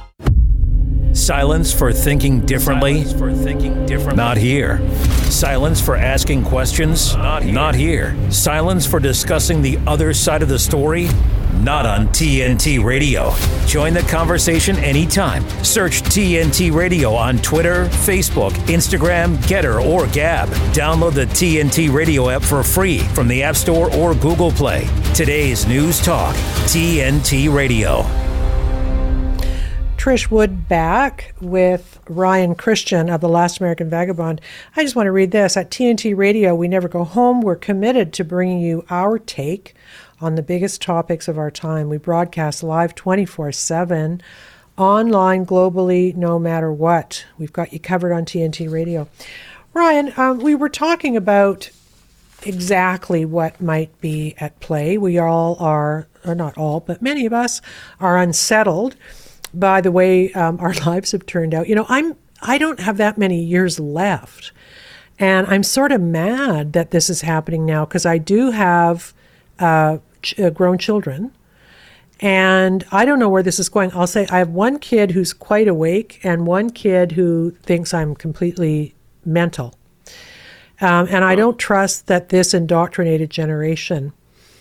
Silence for thinking differently? Not here. Silence for asking questions? Not here. Silence for discussing the other side of the story? Not on TNT Radio. Join the conversation anytime. Search TNT Radio on Twitter, Facebook, Instagram, Getter, or Gab. Download the TNT Radio app for free from the App Store or Google Play. Today's News Talk, TNT Radio. Trish Wood back with Ryan Christian of The Last American Vagabond. I just want to read this. At TNT Radio, we never go home. We're committed to bringing you our take on the biggest topics of our time. We broadcast live 24/7, online, globally, no matter what. We've got you covered on TNT Radio. Ryan, we were talking about exactly what might be at play. We all are, or not all, but many of us are unsettled by the way our lives have turned out. You know, I don't have that many years left, and I'm sort of mad that this is happening now because I do have grown children, and I don't know where this is going. I'll say I have one kid who's quite awake and one kid who thinks I'm completely mental, and I don't trust that this indoctrinated generation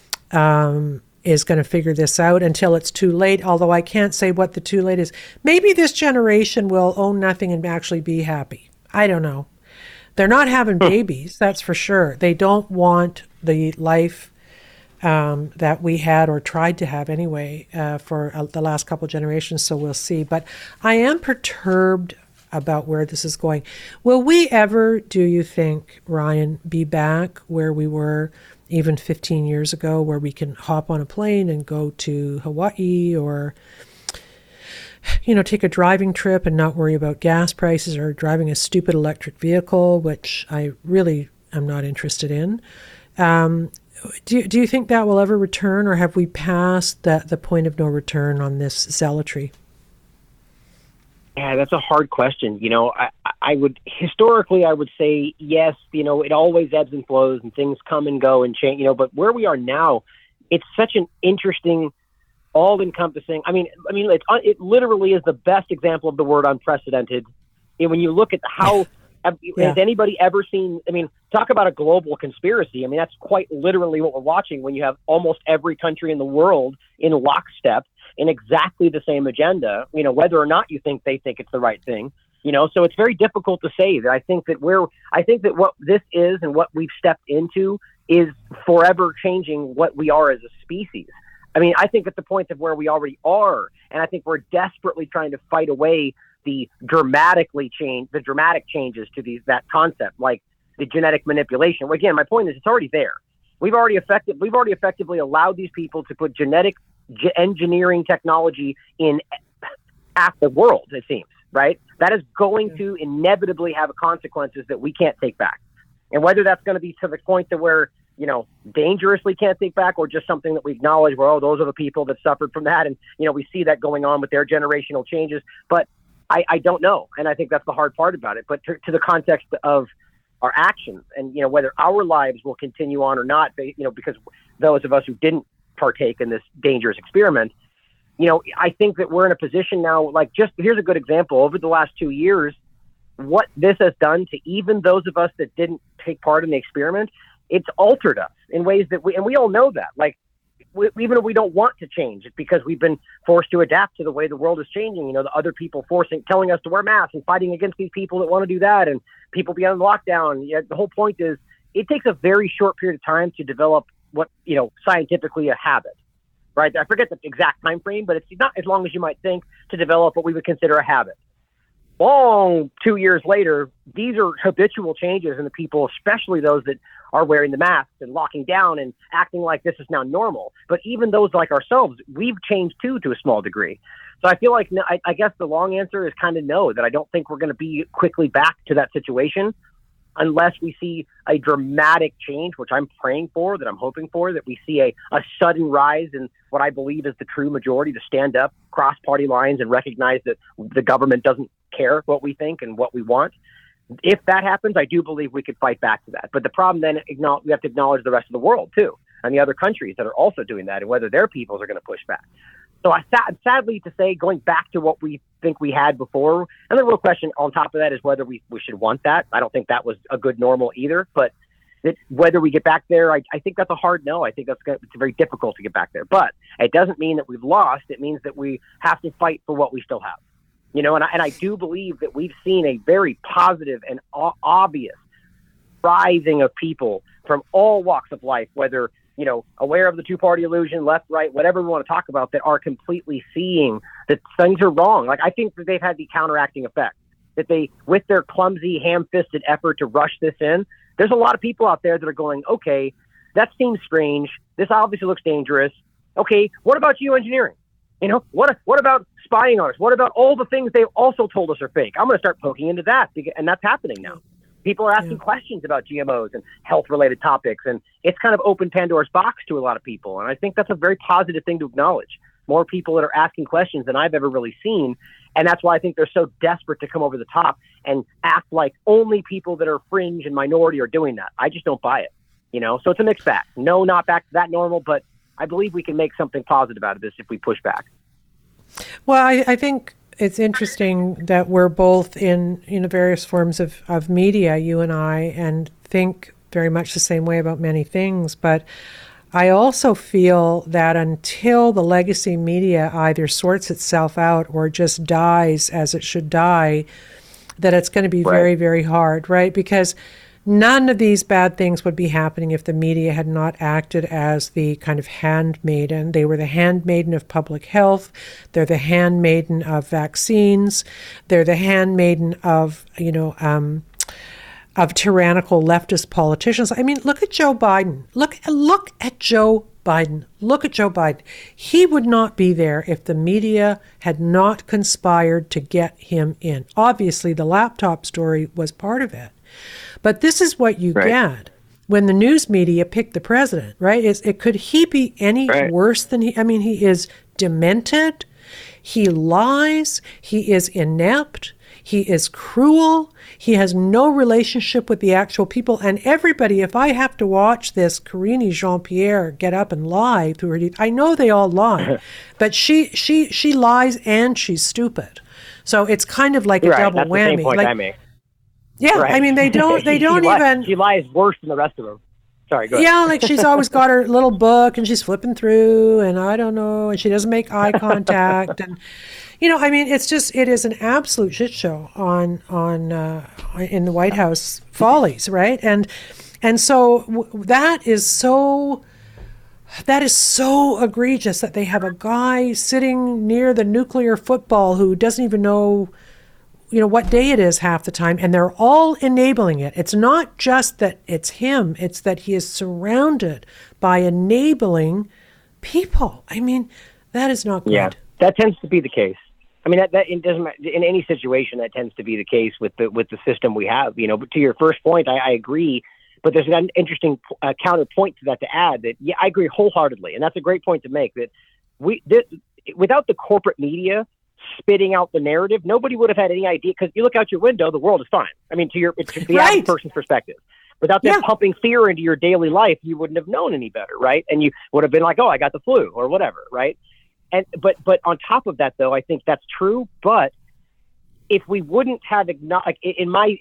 is going to figure this out until it's too late, although I can't say what the too late is. Maybe this generation will own nothing and actually be happy. I don't know. They're not having babies, that's for sure. They don't want the life that we had or tried to have anyway for the last couple of generations, so we'll see. But I am perturbed about where this is going. Will we ever, do you think, Ryan, be back where we were even 15 years ago, where we can hop on a plane and go to Hawaii or, you know, take a driving trip and not worry about gas prices or driving a stupid electric vehicle, which I really am not interested in. Do you think that will ever return, or have we passed the point of no return on this zealotry? Yeah, that's a hard question. You know, I would historically, I would say yes. You know, it always ebbs and flows, and things come and go and change. You know, but where we are now, it's such an interesting, all-encompassing. I mean, it literally is the best example of the word unprecedented. And when you look at how has anybody ever seen? I mean, talk about a global conspiracy. I mean, that's quite literally what we're watching when you have almost every country in the world in lockstep in exactly the same agenda, you know, whether or not you think they think it's the right thing, you know, so it's very difficult to say that. I think that what this is and what we've stepped into is forever changing what we are as a species. I mean, I think at the point of where we already are, and I think we're desperately trying to fight away the dramatic changes to that concept, like the genetic manipulation. Well, again, my point is it's already there. We've already effectively allowed these people to put genetic engineering technology in half the world, it seems, right? That is going to inevitably have consequences that we can't take back. And whether that's going to be to the point to where dangerously can't think back, or just something that we acknowledge where, those are the people that suffered from that. And, we see that going on with their generational changes. But I don't know. And I think that's the hard part about it. But to the context of our actions and, whether our lives will continue on or not, because those of us who didn't partake in this dangerous experiment, I think that we're in a position now, here's a good example. Over the last 2 years, what this has done to even those of us that didn't take part in the experiment, it's altered us in ways that we all know that. Even if we don't want to change, it's because we've been forced to adapt to the way the world is changing. The other people telling us to wear masks and fighting against these people that want to do that, and people being on lockdown. The whole point is it takes a very short period of time to develop what, scientifically a habit, right? I forget the exact time frame, but it's not as long as you might think to develop what we would consider a habit. 2 years later, these are habitual changes in the people, especially those that are wearing the masks and locking down and acting like this is now normal. But even those like ourselves, we've changed too, to a small degree. So I feel like, I guess the long answer is kind of no, that I don't think we're going to be quickly back to that situation unless we see a dramatic change, which I'm praying for, that I'm hoping for, that we see a sudden rise in what I believe is the true majority to stand up, cross party lines, and recognize that the government doesn't care what we think and what we want. If that happens, I do believe we could fight back to that. But the problem then, we have to acknowledge the rest of the world too, and the other countries that are also doing that, and whether their peoples are going to push back. So sadly to say, going back to what we think we had before, and the real question on top of that is whether we should want that. I don't think that was a good normal either, but whether we get back there, I think that's a hard no. I think it's very difficult to get back there. But it doesn't mean that we've lost. It means that we have to fight for what we still have. And I do believe that we've seen a very positive and obvious rising of people from all walks of life, whether, aware of the two-party illusion, left, right, whatever we want to talk about, that are completely seeing that things are wrong. I think that they've had the counteracting effect, that they, with their clumsy, ham-fisted effort to rush this in, there's a lot of people out there that are going, okay, that seems strange. This obviously looks dangerous. Okay, what about geoengineering? What about spying on us? What about all the things they've also told us are fake? I'm going to start poking into that, and that's happening now. People are asking questions about GMOs and health-related topics, and it's kind of opened Pandora's box to a lot of people, and I think that's a very positive thing to acknowledge. More people that are asking questions than I've ever really seen, and that's why I think they're so desperate to come over the top and act like only people that are fringe and minority are doing that. I just don't buy it, So it's a mixed bag. No, not back to that normal, but I believe we can make something positive out of this if we push back. Well, I think it's interesting that we're both in various forms of media, you and I, and think very much the same way about many things. But I also feel that until the legacy media either sorts itself out or just dies as it should die, that it's going to be very, very hard, right? Because none of these bad things would be happening if the media had not acted as the kind of handmaiden. They were the handmaiden of public health. They're the handmaiden of vaccines. They're the handmaiden of, of tyrannical leftist politicians. I mean, look at Joe Biden. Look at Joe Biden. Look at Joe Biden. He would not be there if the media had not conspired to get him in. Obviously, the laptop story was part of it. But this is what you get when the news media pick the president, right? Could he be any worse than he? I mean, he is demented. He lies. He is inept. He is cruel. He has no relationship with the actual people. And everybody, if I have to watch this Karine Jean-Pierre get up and lie through her teeth, I know they all lie, but she lies and she's stupid. So it's kind of like a double that's whammy. The same point I make. Yeah, I mean, they don't even... She lies worse than the rest of them. Sorry, go ahead. Yeah, like she's always got her little book and she's flipping through and I don't know, and she doesn't make eye contact. And, I mean, it is an absolute shit show on in the White House follies, right? And so that is so egregious that they have a guy sitting near the nuclear football who doesn't even know what day it is half the time, and they're all enabling it. It's not just that it's him, it's that he is surrounded by enabling people. I mean, that is not good. Yeah, that tends to be the case. I mean, that it doesn't in any situation that tends to be the case with the system we have. But to your first point, I agree But there's an interesting counterpoint to that to add that, I agree wholeheartedly. And that's a great point to make, that without the corporate media spitting out the narrative, nobody would have had any idea, because you look out your window, the world is fine. I mean, to the average person's perspective. Without them pumping fear into your daily life, you wouldn't have known any better, right? And you would have been like, oh, I got the flu or whatever, right? And but on top of that, though, I think that's true. But if we wouldn't have, in my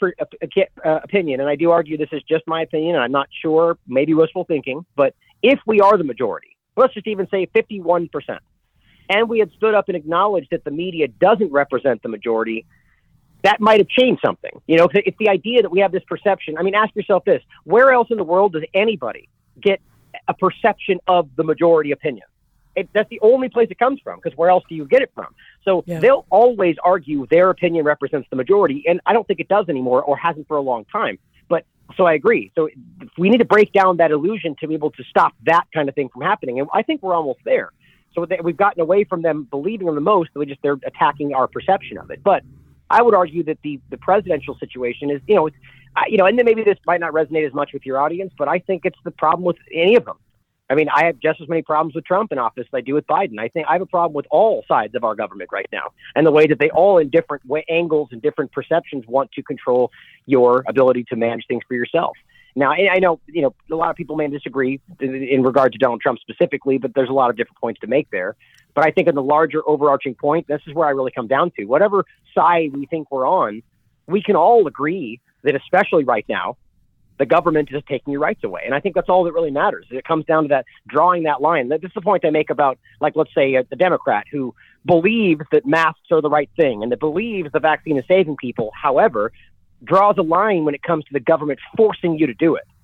opinion, and I do argue this is just my opinion, and I'm not sure, maybe wishful thinking, but if we are the majority, let's just even say 51%, and we had stood up and acknowledged that the media doesn't represent the majority, that might have changed something. You know, it's the idea that we have this perception. I mean, ask yourself this: where else in the world does anybody get a perception of the majority opinion? That's the only place it comes from, because where else do you get it from? So they'll always argue their opinion represents the majority, and I don't think it does anymore, or hasn't for a long time. But so I agree. So we need to break down that illusion to be able to stop that kind of thing from happening, and I think we're almost there. So we've gotten away from them believing them the most. They're attacking our perception of it. But I would argue that the presidential situation is, and then maybe this might not resonate as much with your audience, but I think it's the problem with any of them. I mean, I have just as many problems with Trump in office as I do with Biden. I think I have a problem with all sides of our government right now, and the way that they all, in different angles and different perceptions, want to control your ability to manage things for yourself. Now, I know, a lot of people may disagree in regard to Donald Trump specifically, but there's a lot of different points to make there. But I think in the larger overarching point, this is where I really come down to. Whatever side we think we're on, we can all agree that, especially right now, the government is taking your rights away. And I think that's all that really matters. It comes down to that, drawing that line. This is the point I make about, like, let's say the Democrat who believes that masks are the right thing and that believes the vaccine is saving people, however, draws a line when it comes to the government forcing you to do it.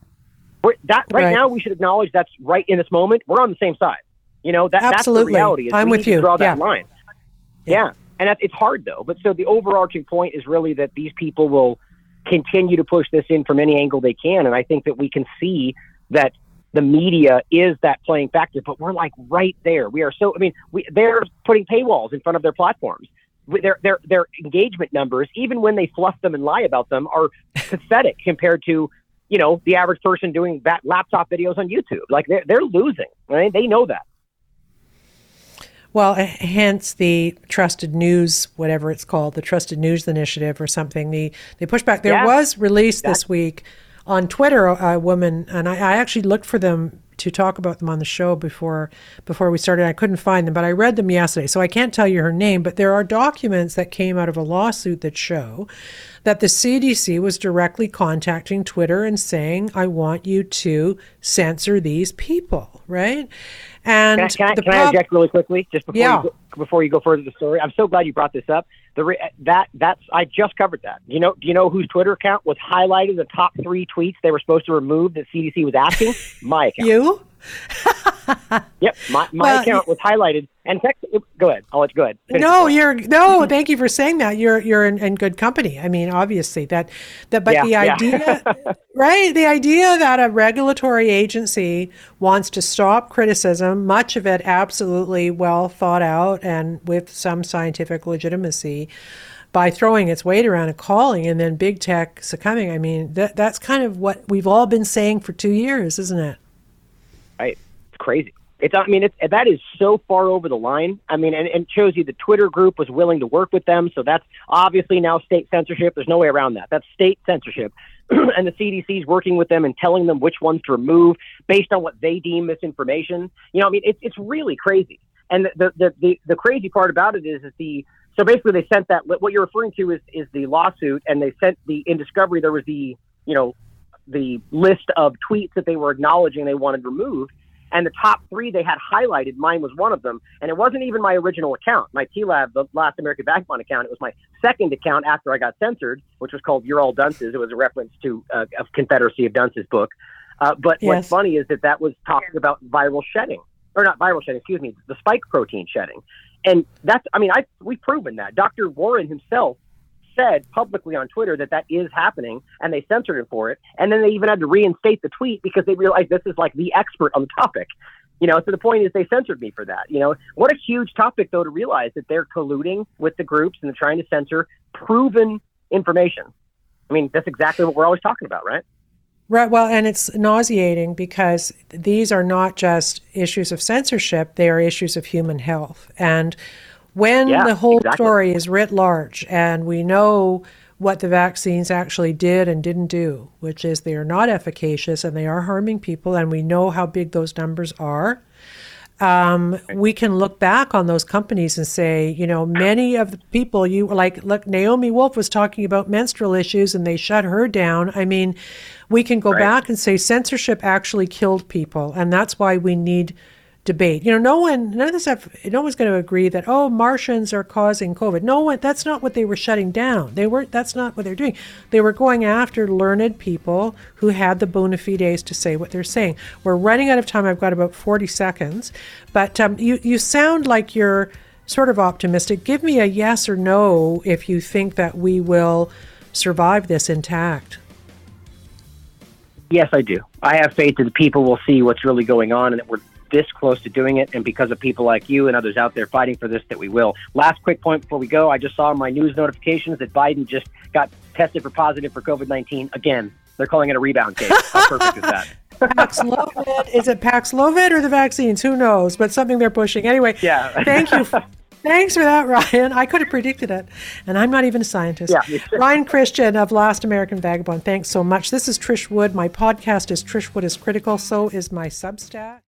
Right now, we should acknowledge that's right in this moment. We're on the same side. That's the reality. Is I'm we with need you. to draw that line. Yeah. And it's hard, though. But so the overarching point is really that these people will continue to push this in from any angle they can. And I think that we can see that the media is that playing factor, but we're like right there. We are so, they're putting paywalls in front of their platforms. Their engagement numbers, even when they fluff them and lie about them, are pathetic compared to, the average person doing that laptop videos on YouTube. Like they're losing, right? They know that. Well, hence the Trusted News, whatever it's called, the Trusted News Initiative or something. They push back. There was released this week on Twitter a woman, and I actually looked for them to talk about them on the show before we started. I couldn't find them, but I read them yesterday, so I can't tell you her name, but there are documents that came out of a lawsuit that show that the CDC was directly contacting Twitter and saying, I want you to censor these people, right? And can I interject really quickly, just before you go further the story? I'm so glad you brought this up. I just covered that. Do you know whose Twitter account was highlighted the top 3 tweets they were supposed to remove that CDC was asking? My account. You? Yep, my account was highlighted. And go ahead. I'll let you go ahead. Thank you for saying that. You're in good company. I mean, obviously the idea, right? The idea that a regulatory agency wants to stop criticism, much of it absolutely well thought out and with some scientific legitimacy, by throwing its weight around and calling, and then big tech succumbing. I mean, that's kind of what we've all been saying for 2 years, isn't it? Right. It's crazy. That is so far over the line. I mean, and it shows you the Twitter group was willing to work with them. So that's obviously now state censorship. There's no way around that. That's state censorship. And the CDC is working with them and telling them which ones to remove based on what they deem misinformation. It's really crazy. And the crazy part about it is so basically they sent that, what you're referring to is the lawsuit, and they sent in discovery, there was the list of tweets that they were acknowledging they wanted removed. And the top 3 they had highlighted, mine was one of them. And it wasn't even my original account, my TLAB, the Last American Vagabond account. It was my second account after I got censored, which was called You're All Dunces. It was a reference to a Confederacy of Dunces book. What's funny is that was talking about viral shedding. Or not viral shedding, excuse me, the spike protein shedding. And we've proven that. Dr. Warren himself said publicly on Twitter that is happening, and they censored him for it. And then they even had to reinstate the tweet because they realized this is like the expert on the topic. So the point is they censored me for that. What a huge topic, though, to realize that they're colluding with the groups and they're trying to censor proven information. I mean, that's exactly what we're always talking about, right? Right. Well, and it's nauseating because these are not just issues of censorship, they are issues of human health. And when the whole story is writ large and we know what the vaccines actually did and didn't do, which is they are not efficacious and they are harming people, and we know how big those numbers are, we can look back on those companies and say, you know, many of the people look, Naomi Wolf was talking about menstrual issues and they shut her down. I mean, we can go back and say censorship actually killed people, and that's why we need debate. You know, none of this stuff, no one's going to agree that, oh, Martians are causing COVID. No one, that's not what they were shutting down. That's not what they're doing. They were going after learned people who had the bona fides to say what they're saying. We're running out of time. I've got about 40 seconds, but you sound like you're sort of optimistic. Give me a yes or no if you think that we will survive this intact. Yes, I do. I have faith that the people will see what's really going on and that we're this close to doing it, and because of people like you and others out there fighting for this, that we will. Last quick point before we go, I just saw my news notifications that Biden just got tested for positive for COVID-19 again. They're calling it a rebound case. How perfect is that? Paxlovid. Is it Paxlovid or the vaccines? Who knows? But something they're pushing. Anyway, thank you. Thanks for that, Ryan. I could have predicted it, and I'm not even a scientist. Ryan Christian of Last American Vagabond, thanks so much. This is Trish Wood. My podcast is Trish Wood is Critical. So is my Substack.